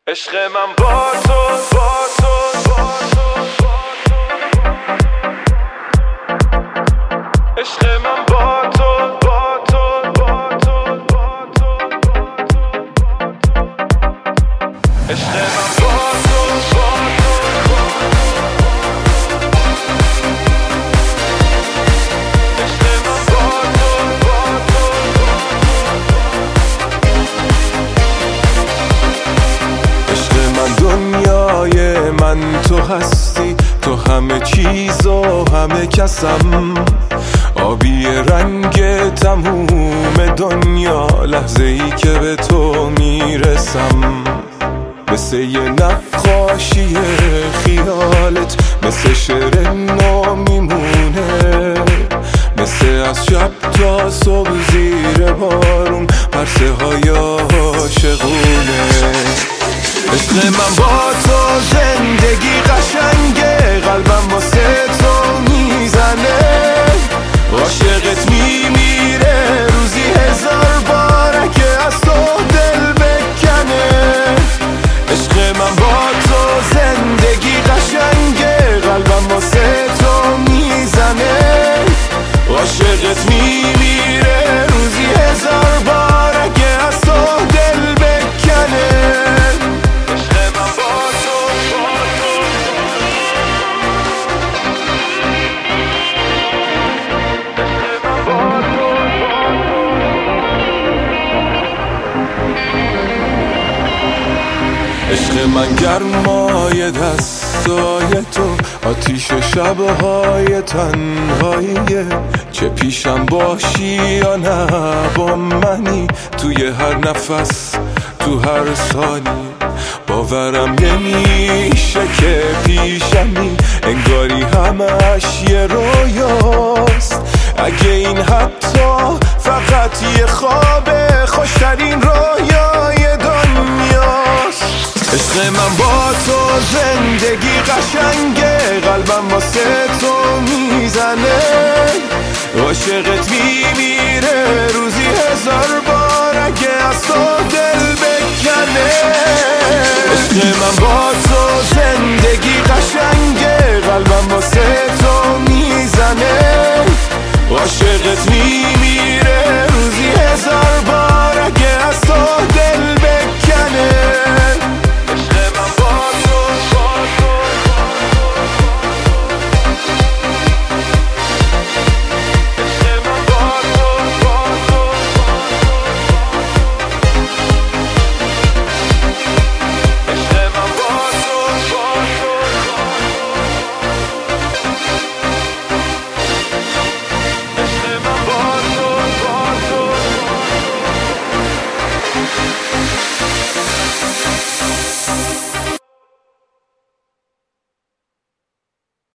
عشق من با تو عشق من با تو عشق من با تو دنیای من تو هستی، تو همه چیز و همه کسم، آبی رنگ تموم دنیا، لحظه ای که به تو میرسم. مثل یه نقاشی خیالت، مثل شعر نو میمونه، مثل از شب تا صبح زیر بارون، پرسه های عاشقونه. عشق من با تو زندگی قشنگه، قلبم واسه تو میزنه، عاشقت میمیره روزی هزار باره که از تو دل بکنه. عشق من با تو زندگی قشنگه، قلبم واسه تو میزنه، عاشقت میمیره روزی هزار باره که از تو دل بکنه. عشق من گرمای دستای تو، آتیش شبهای تنهاییه، چه پیشم باشی یا نه با منی، توی هر نفس تو هر ثانی، باورم نمیشه که پیشمی، انگاری همش یه رویاست، اگه این حتی فقط یه خوابه، خوشترین رویای دنیاست. عشق من با تو زندگی قشنگه، قلبم واسه تو میزنه، عاشقت میمیره روزی هزار بار، اگه از تو